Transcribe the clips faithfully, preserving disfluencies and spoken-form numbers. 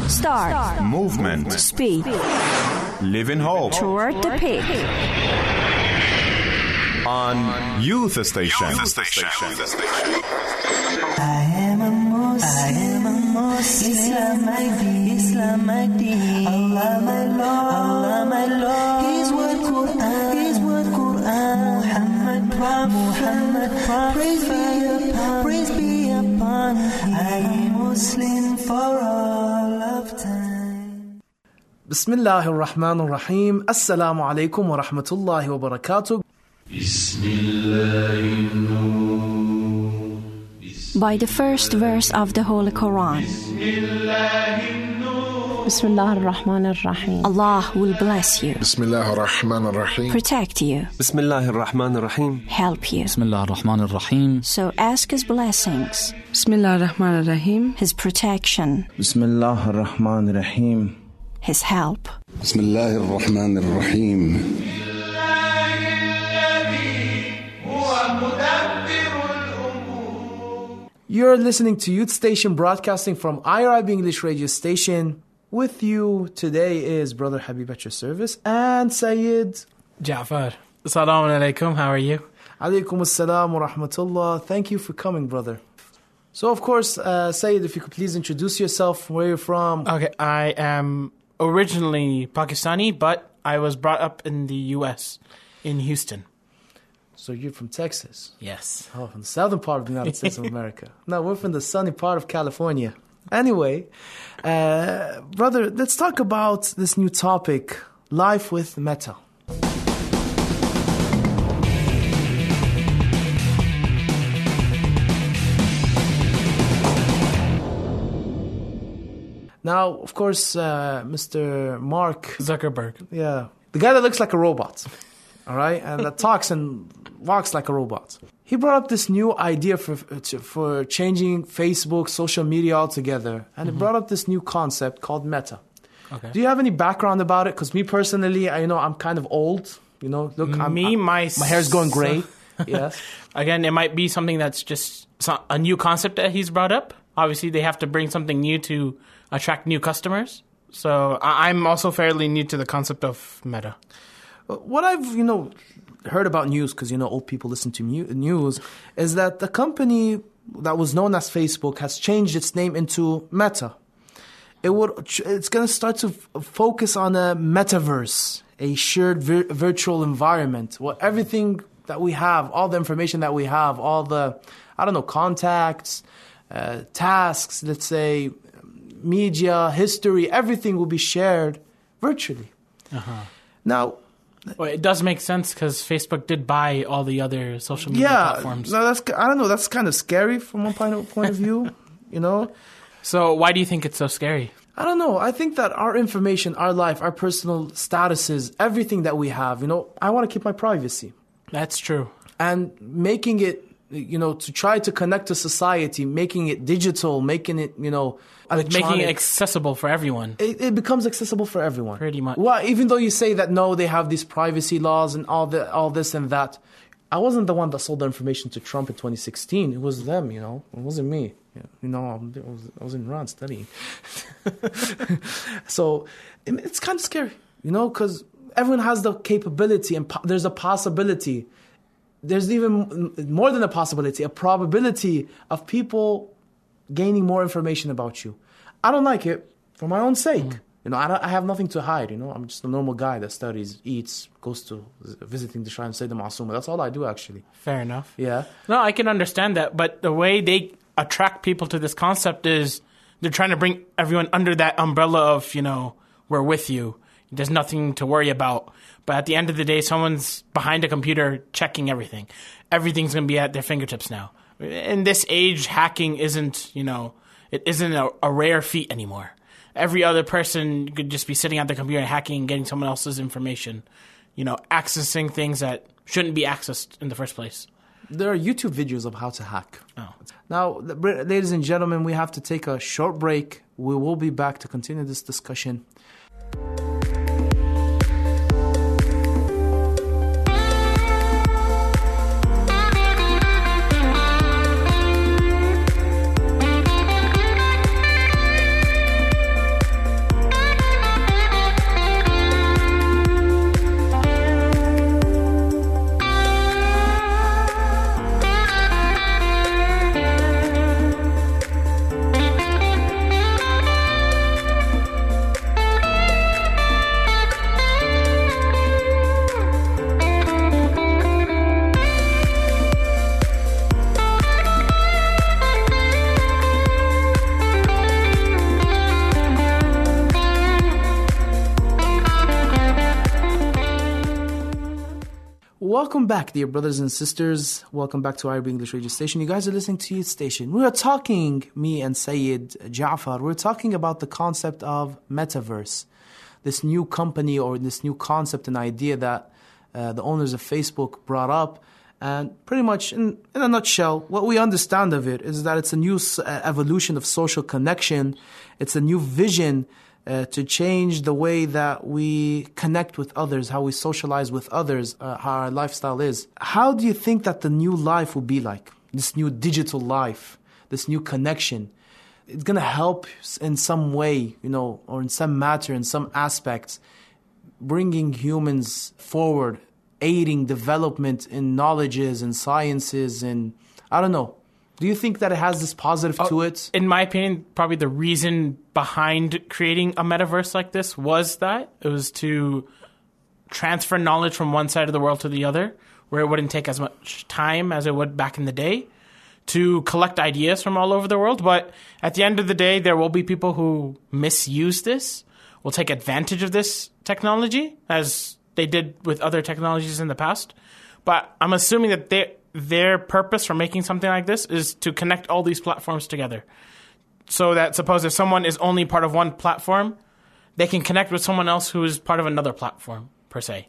Start. Start. Movement. Speed. Live in hope. Toward the peak. On Youth Station. Youth Station. I am a Muslim. I am a Muslim. Islam my deen. Islam my deen. Allah my Lord. Allah my Lord. His word Quran. His word Quran. Muhammad Prophet. Muhammad Prophet. Praise be upon. Praise be upon. I am Muslim for all of time. Bismillahir Rahmanir Rahim. Assalamu alaikum wa rahmatullahi wa barakatuh. By the first verse of the Holy Quran, Bismillah ar-Rahman ar-Rahim. Allah will bless you, Bismillah ar-Rahman ar-Rahim. protect you, Bismillah ar-Rahman ar-Rahim. help you. Bismillah ar-Rahman ar-Rahim. So ask His blessings, Bismillah ar-Rahman ar-Rahim. His protection, Bismillah ar-Rahman ar-Rahim. His help. Bismillah ar-Rahman ar-Rahim. You're listening to Youth Station, broadcasting from I R I B English radio station. With you today is Brother Habib at your service and Sayyid Ja'far. Assalamu alaikum, how are you? Alaykum assalam wa rahmatullah. Thank you for coming, brother. So, of course, uh, Sayyid, if you could please introduce yourself, where you're from. Okay, I am originally Pakistani, but I was brought up in the U S, in Houston. So you're from Texas? Yes. Oh, from the southern part of the United States of America. No, we're from the sunny part of California. Anyway, uh, brother, let's talk about this new topic, life with Meta. Now, of course, uh, Mister Mark Zuckerberg. Yeah, the guy that looks like a robot, all right, and that talks and walks like a robot. He brought up this new idea for for changing Facebook, social media altogether, and mm-hmm. it brought up this new concept called Meta. Okay. Do you have any background about it? Because me personally, I you know I'm kind of old. You know, look, I'm, me, I'm, my my hair's going gray. Yes. Again, it might be something that's just a new concept that he's brought up. Obviously, they have to bring something new to attract new customers. So I'm also fairly new to the concept of Meta. What I've, you know, heard about news, because, you know, old people listen to news, is that the company that was known as Facebook has changed its name into Meta. It would, it's going to start to f- focus on a metaverse, a shared vir- virtual environment, where everything that we have, all the information that we have, all the, I don't know, contacts, uh, tasks, let's say, media, history, everything will be shared virtually. Uh-huh. Now, well, it does make sense because Facebook did buy all the other social media yeah, platforms. No, that's I don't know. That's kind of scary from one point of, point of view, you know. So why do you think it's so scary? I don't know. I think that our information, our life, our personal statuses, everything that we have, you know, I want to keep my privacy. That's true. And making it, you know, to try to connect to society, making it digital, making it, you know, like making it accessible for everyone. It, it becomes accessible for everyone. Pretty much. Well, even though you say that, no, they have these privacy laws and all the, all this and that. I wasn't the one that sold the information to Trump in twenty sixteen. It was them, you know. It wasn't me. You know, I was, I was in Iran studying. So it's kind of scary, you know, because everyone has the capability and po- there's a possibility. There's even more than a possibility, a probability of people gaining more information about you. I don't like it for my own sake. Mm. You know, I, don't, I have nothing to hide. You know, I'm just a normal guy that studies, eats, goes to visiting the shrine, say the Ma'asuma. That's all I do, actually. Fair enough. Yeah. No, I can understand that. But the way they attract people to this concept is they're trying to bring everyone under that umbrella of, you know, we're with you. There's nothing to worry about. But at the end of the day, someone's behind a computer checking everything. Everything's going to be at their fingertips now. In this age, hacking isn't, you know, it isn't a, a rare feat anymore. Every other person could just be sitting at the computer and hacking and getting someone else's information, you know, accessing things that shouldn't be accessed in the first place. There are YouTube videos of how to hack. Oh. Now, ladies and gentlemen, we have to take a short break. We will be back to continue this discussion. Welcome back, dear brothers and sisters. Welcome back to Arabic English Radio Station. You guys are listening to Youth Station. We are talking, me and Sayyid Ja'far, we're talking about the concept of metaverse. This new company or this new concept and idea that uh, the owners of Facebook brought up. And pretty much, in, in a nutshell, what we understand of it is that it's a new uh, evolution of social connection. It's a new vision uh, to change the way that we connect with others, how we socialize with others, uh, how our lifestyle is. How do you think that the new life will be like? This new digital life, this new connection. It's going to help in some way, you know, or in some matter, in some aspects, bringing humans forward, aiding development in knowledges and sciences and, I don't know. Do you think that it has this positive oh, to it? In my opinion, probably the reason behind creating a metaverse like this was that. It was to transfer knowledge from one side of the world to the other, where it wouldn't take as much time as it would back in the day, to collect ideas from all over the world. But at the end of the day, there will be people who misuse this, will take advantage of this technology, as they did with other technologies in the past. But I'm assuming that they, their purpose for making something like this is to connect all these platforms together. So that suppose if someone is only part of one platform, they can connect with someone else who is part of another platform, per se.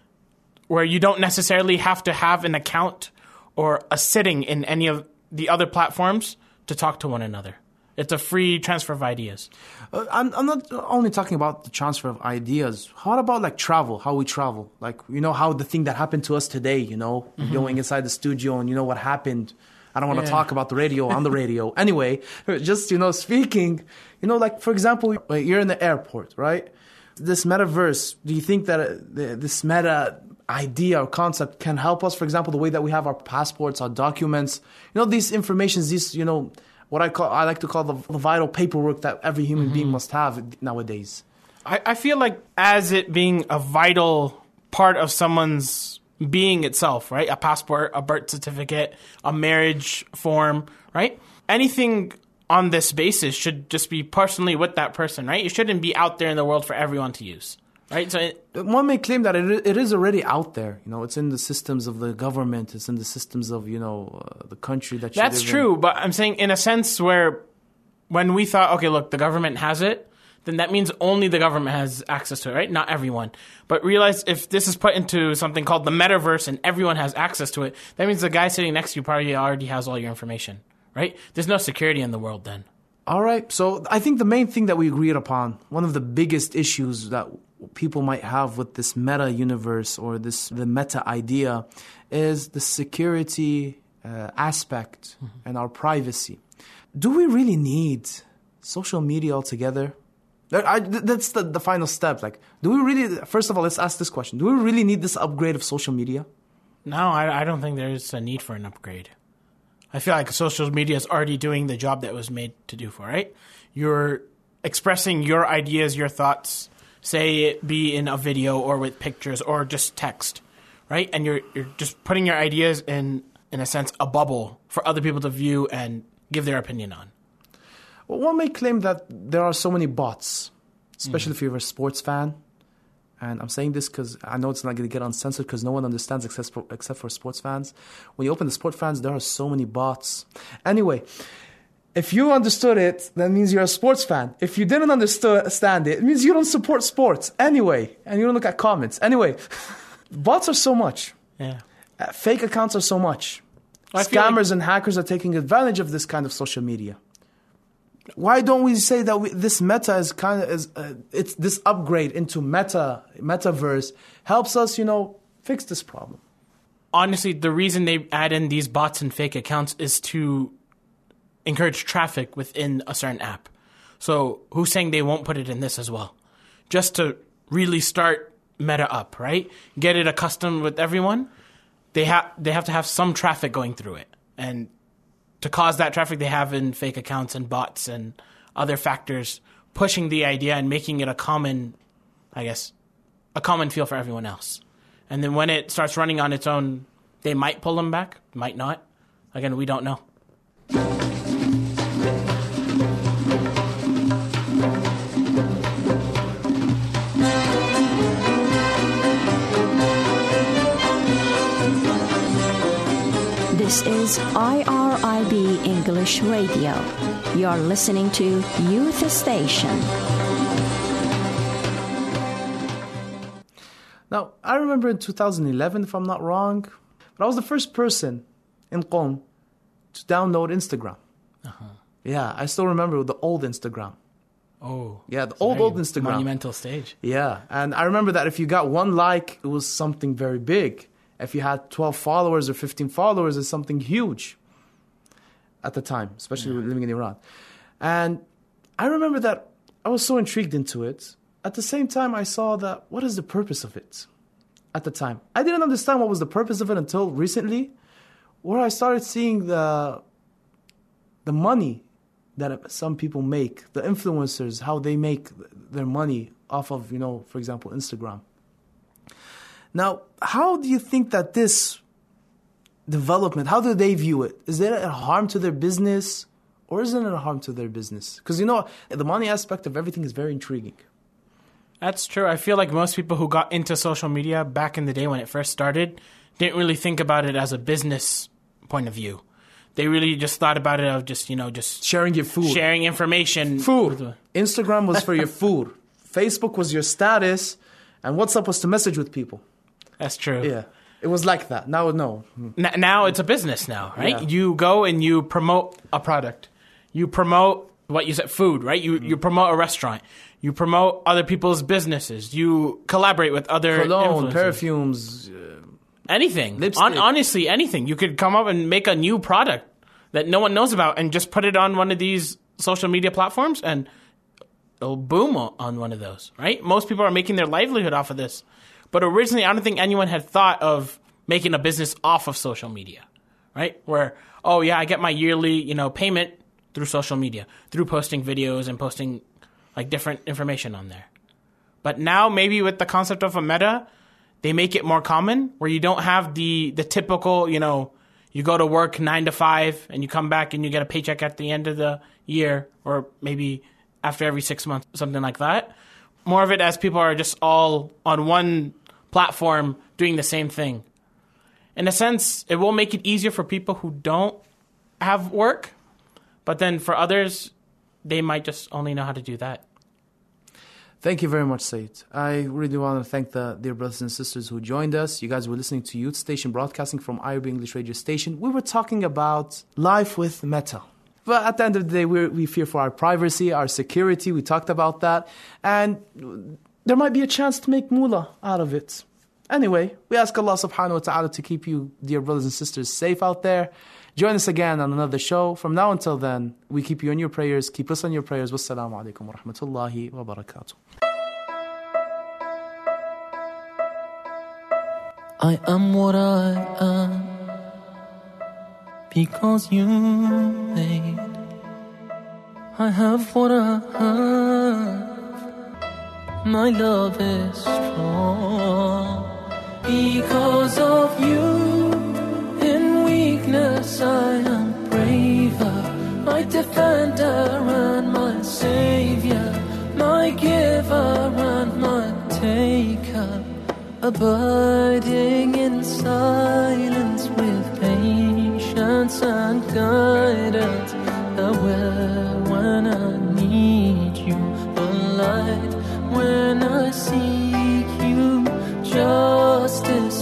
Where you don't necessarily have to have an account or a sitting in any of the other platforms to talk to one another. It's a free transfer of ideas. Uh, I'm, I'm not only talking about the transfer of ideas. How about like travel, how we travel? Like, you know, how the thing that happened to us today, you know, mm-hmm. going inside the studio and you know what happened. I don't want to yeah. talk about the radio on the radio. Anyway, just, you know, speaking, you know, like, for example, like you're in the airport, right? This metaverse, do you think that uh, this meta idea or concept can help us, for example, the way that we have our passports, our documents, you know, these informations, these, you know, what I call, I like to call the, the vital paperwork that every human mm-hmm. being must have nowadays. I, I feel like as it being a vital part of someone's being itself, right? A passport, a birth certificate, a marriage form, right? Anything on this basis should just be personally with that person, right? It shouldn't be out there in the world for everyone to use. Right, so it, one may claim that it it is already out there. You know, it's in the systems of the government. It's in the systems of you know uh, the country that. You That's live true, in. But I'm saying in a sense where, when we thought, okay, look, the government has it, then that means only the government has access to it, right? Not everyone. But realize if this is put into something called the metaverse and everyone has access to it, that means the guy sitting next to you probably already has all your information, right? There's no security in the world then. All right, so I think the main thing that we agreed upon, one of the biggest issues that people might have with this meta universe or this the meta idea is the security uh, aspect mm-hmm. and our privacy. Do we really need social media altogether? I, that's the, the final step. Like, do we really, first of all, let's ask this question. Do we really need this upgrade of social media? No, I, I don't think there's a need for an upgrade. I feel like social media is already doing the job that was made to do for, right? You're expressing your ideas, your thoughts, say it be in a video or with pictures or just text, right? And you're you're just putting your ideas in, in a sense, a bubble for other people to view and give their opinion on. Well, one may claim that there are so many bots, especially mm. if you're a sports fan. And I'm saying this because I know it's not going to get uncensored because no one understands except for, except for sports fans. When you open the sports fans, there are so many bots. Anyway, if you understood it, that means you're a sports fan. If you didn't understand it, it means you don't support sports. Anyway, and you don't look at comments. Anyway, bots are so much. Yeah. Uh, fake accounts are so much. I Scammers like- and hackers are taking advantage of this kind of social media. Why don't we say that we, this meta is kind of is uh, it's this upgrade into meta metaverse helps us, you know, fix this problem? Honestly, the reason they add in these bots and fake accounts is to encourage traffic within a certain app. So who's saying they won't put it in this as well? Just to really start meta up, right? Get it accustomed with everyone. They have they have to have some traffic going through it, and to cause that traffic, they have in fake accounts and bots and other factors pushing the idea and making it a common, I guess, a common feel for everyone else. And then when it starts running on its own, they might pull them back, might not. Again, we don't know. This is I R I B English Radio. You're listening to Youth Station. Now, I remember in two thousand eleven, if I'm not wrong, but I was the first person in Qom to download Instagram. Uh-huh. Yeah, I still remember the old Instagram. Oh. Yeah, the old, old Instagram. Monumental stage. Yeah, and I remember that if you got one like, it was something very big. If you had twelve followers or fifteen followers, it's something huge at the time, especially yeah. living in Iran. And I remember that I was so intrigued into it. At the same time, I saw that, what is the purpose of it? At the time, I didn't understand what was the purpose of it until recently, where I started seeing the the money that some people make, the influencers, how they make their money off of, you know, for example, Instagram. Now, how do you think that this development, how do they view it? Is it a harm to their business or isn't it a harm to their business? Because, you know, the money aspect of everything is very intriguing. That's true. I feel like most people who got into social media back in the day when it first started didn't really think about it as a business point of view. They really just thought about it of just, you know, just... sharing your food. Sharing information. Food. Instagram was for your food. Facebook was your status. And WhatsApp was to message with people. That's true. Yeah. It was like that. Now, no. N- now it's a business now, right? Yeah. You go and you promote a product. You promote what you said, food, right? You, mm. you promote a restaurant. You promote other people's businesses. You collaborate with other cologne, influencers. perfumes, uh, anything. lipstick. On, honestly, anything. You could come up and make a new product that no one knows about and just put it on one of these social media platforms and it'll boom on one of those, right? Most people are making their livelihood off of this. But originally, I don't think anyone had thought of making a business off of social media, right? Where, oh yeah, I get my yearly, you know, payment through social media, through posting videos and posting like different information on there. But now maybe with the concept of a meta, they make it more common where you don't have the the typical, you know, you go to work nine to five and you come back and you get a paycheck at the end of the year or maybe after every six months, something like that. More of it as people are just all on one platform doing the same thing. In a sense, it will make it easier for people who don't have work, but then for others, they might just only know how to do that. Thank you very much, Said. I really want to thank the dear brothers and sisters who joined us. You guys were listening to Youth Station, broadcasting from I R B English Radio Station. We were talking about life with Meta. But at the end of the day, we're, we fear for our privacy, our security. We talked about that. And there might be a chance to make moolah out of it. Anyway, we ask Allah subhanahu wa ta'ala to keep you, dear brothers and sisters, safe out there. Join us again on another show. From now until then, we keep you in your prayers. Keep us on your prayers. Wassalamu alaikum wa rahmatullahi wa barakatuh. I am what I am because you made. I have what I have. My love is strong because of you. In weakness I am braver. My defender and my savior, my giver and my taker. Abiding in silence with patience and guidance. Aware when I need you, the light when I seek you. Justice,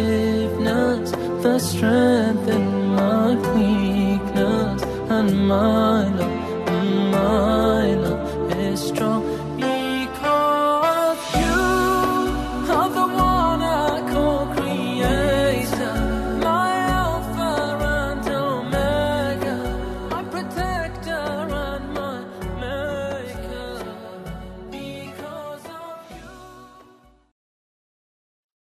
forgiveness, the strength in my weakness and my